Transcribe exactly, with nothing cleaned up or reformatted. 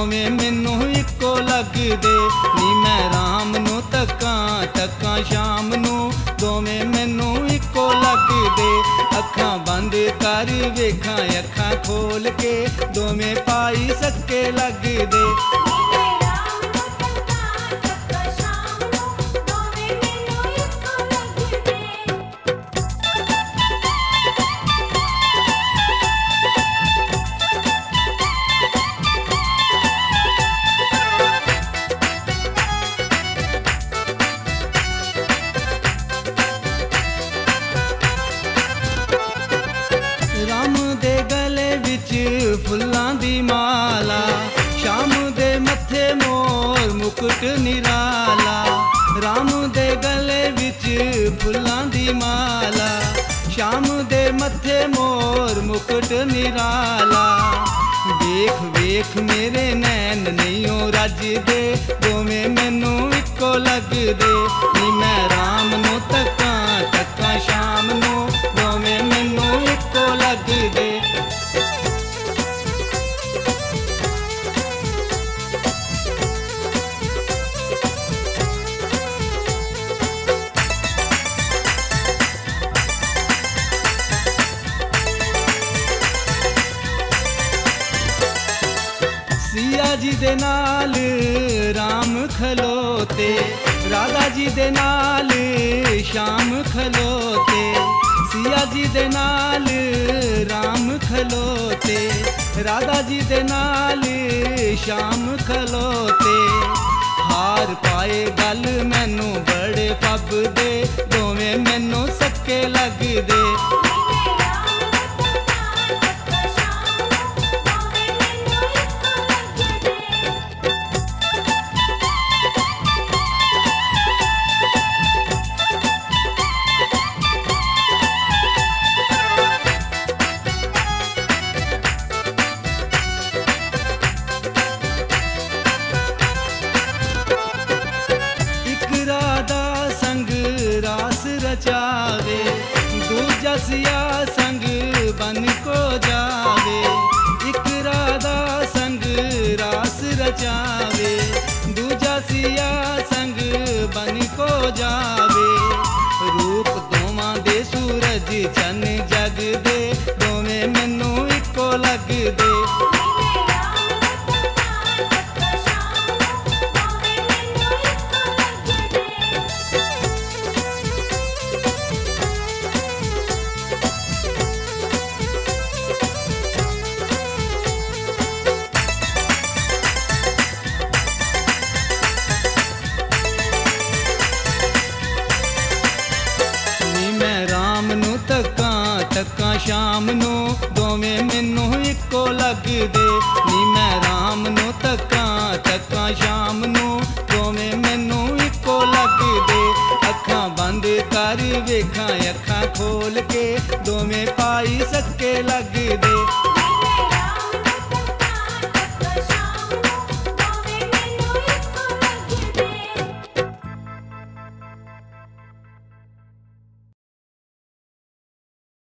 दोवें मैनू इक्को लगदे। नी मैं राम नू तक्कां तक्कां शाम नू, दोवें मैनू इक्को लगदे। अखां बंद कर वेखां अखां खोल के, दोवें पाई सक्के लगदे। राम दे गले विच फुल्लां दी माला, शाम दे मत्थे मोर मुकुट निराला। राम दे गले विच फुल्लां दी माला, शाम दे मत्थे मोर मुकुट निराला। वेख वेख मेरे नैन नहीं रजदे, दोवें मैनू इक्को लगदे। नी मैं राम नू तक्कां तक्कां शाम नू, दोवें मैनू इक्को लगदे। सिया जी दे नाल राम खलोते, राधा जी दे नाल श्याम खलोते। सिया जी दे नाल राम खलोते, राधा जी दे नाल श्याम खलोते। हार पाए गल मैनू बड़े फबदे, दोवें मैनू सक्के लगदे। रचावे दूजा सिया संग बन को जावे। एक राधा संग रास रचावे, दूजा सिया संग बन को जावे। रूप दोवां दे सूरज चन जग दे, दोवें मैनू इक्को लगदे। तक्कां तक्कां शाम नू, दोवें मैनू इक्को लगदे। नी मैं राम नू तक्कां तक्कां शाम नू, दोवें मैनू इक्को लगदे। अखां बंद कर वेखां अखां खोल के, दोवें पाई सक्के लगदे।